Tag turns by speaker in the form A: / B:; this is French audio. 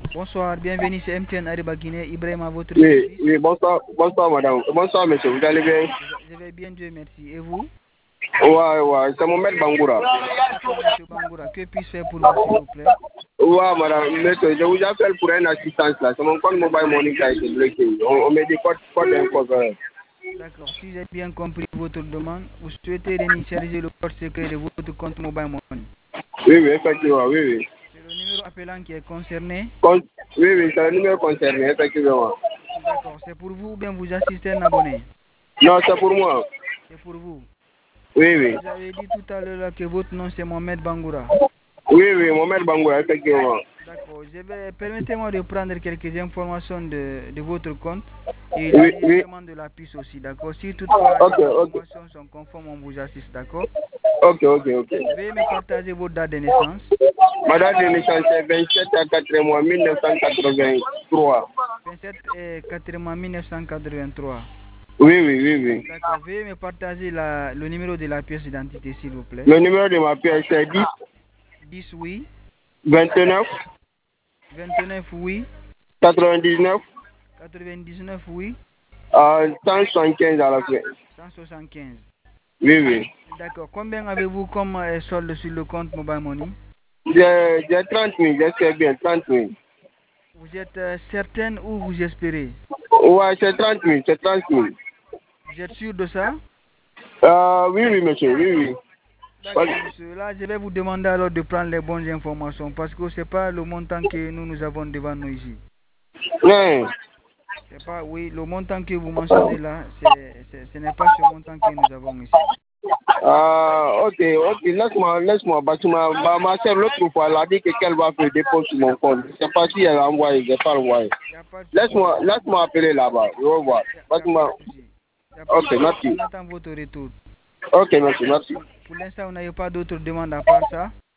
A: Bonsoir, bienvenue chez MTN Ariba Guinée. Ibrahim à votre
B: Oui,
A: service.
B: oui, bonsoir madame. Bonsoir monsieur, vous allez bien?
A: Je vais bien, Dieu merci. Et vous?
B: Ouais, c'est Mohamed Bangoura.
A: D'accord, monsieur Bangoura. Que puis-je faire pour vous, s'il vous plaît?
B: Ouais, madame, monsieur, je vous appelle pour une assistance là. C'est mon compte mobile money qui a été bloqué. On met des codes d'info.
A: D'accord, si j'ai bien compris votre demande, vous souhaitez réinitialiser le code secret de votre compte mobile money.
B: Oui, effectivement, oui.
A: C'est le numéro appelant qui est concerné.
B: Oui, c'est le numéro concerné, effectivement.
A: D'accord, c'est pour vous ou bien vous assistez un abonné?
B: Non, c'est pour moi.
A: C'est pour vous.
B: Oui.
A: Vous avez dit tout à l'heure là que votre nom c'est Mohamed Bangoura.
B: Oui, Mohamed Bangoura, effectivement.
A: D'accord, permettez-moi de prendre quelques informations de votre compte et l'enregistrement de la puce aussi, d'accord? Si toutefois les informations sont conformes, on vous assiste, d'accord?
B: Ok.
A: Veuillez me partager votre date de naissance.
B: Ma date de naissance est 27 à 4 mois 1983.
A: 27 et 4 mois 1983.
B: Oui.
A: D'accord, veuillez me partager le numéro de la pièce d'identité, s'il vous plaît.
B: Le numéro de ma pièce est 10
A: 10, oui.
B: 29
A: 29, oui.
B: 99
A: 99, oui.
B: 175 à la fin.
A: 175.
B: Oui.
A: D'accord, combien avez-vous comme solde sur le compte Mobile Money?
B: J'ai 30 000, j'espère bien, 30 000.
A: Vous êtes certaine ou vous espérez?
B: Ouais, c'est 30 000, c'est 30 000.
A: Vous êtes sûr de ça?
B: Oui, monsieur, oui.
A: D'accord, monsieur. Là, je vais vous demander alors de prendre les bonnes informations parce que ce n'est pas le montant que nous avons devant nous ici.
B: Ouais.
A: C'est pas, oui, le montant que vous mentionnez là, ce n'est pas ce montant que nous avons ici.
B: Ok, laisse-moi, parce que ma soeur l'autre fois, elle a dit qu'elle va faire des dépôt sur mon compte. Je ne sais pas si elle a envoyé, je n'ai pas envoyé. Laisse-moi appeler là-bas, je vais voir.
A: Il n'y a pas de souci.
B: Ok, merci.
A: On attend votre retour.
B: Ok, merci.
A: Pour l'instant, vous n'avez pas d'autres demandes à part ça?